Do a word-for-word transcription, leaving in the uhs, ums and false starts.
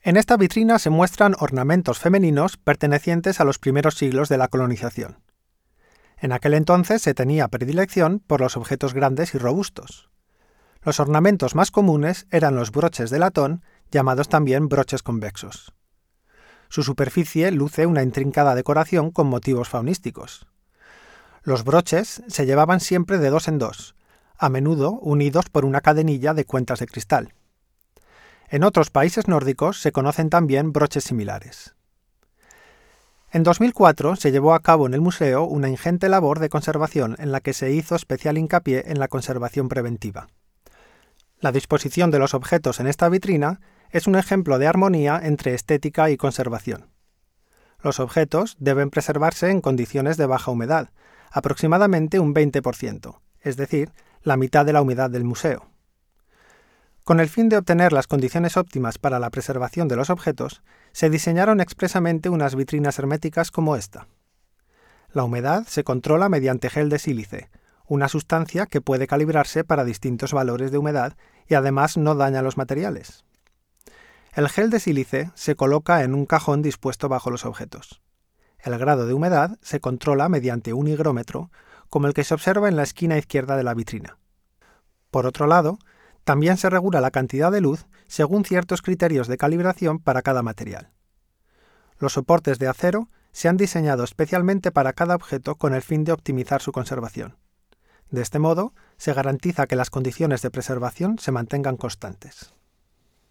En esta vitrina se muestran ornamentos femeninos pertenecientes a los primeros siglos de la colonización. En aquel entonces se tenía predilección por los objetos grandes y robustos. Los ornamentos más comunes eran los broches de latón, llamados también broches convexos. Su superficie luce una intrincada decoración con motivos faunísticos. Los broches se llevaban siempre de dos en dos, a menudo unidos por una cadenilla de cuentas de cristal. En otros países nórdicos se conocen también broches similares. En dos mil cuatro se llevó a cabo en el museo una ingente labor de conservación en la que se hizo especial hincapié en la conservación preventiva. La disposición de los objetos en esta vitrina es un ejemplo de armonía entre estética y conservación. Los objetos deben preservarse en condiciones de baja humedad, aproximadamente un veinte por ciento, es decir, la mitad de la humedad del museo. Con el fin de obtener las condiciones óptimas para la preservación de los objetos, se diseñaron expresamente unas vitrinas herméticas como esta. La humedad se controla mediante gel de sílice, una sustancia que puede calibrarse para distintos valores de humedad y además no daña los materiales. El gel de sílice se coloca en un cajón dispuesto bajo los objetos. El grado de humedad se controla mediante un higrómetro, como el que se observa en la esquina izquierda de la vitrina. Por otro lado, también se regula la cantidad de luz según ciertos criterios de calibración para cada material. Los soportes de acero se han diseñado especialmente para cada objeto con el fin de optimizar su conservación. De este modo, se garantiza que las condiciones de preservación se mantengan constantes.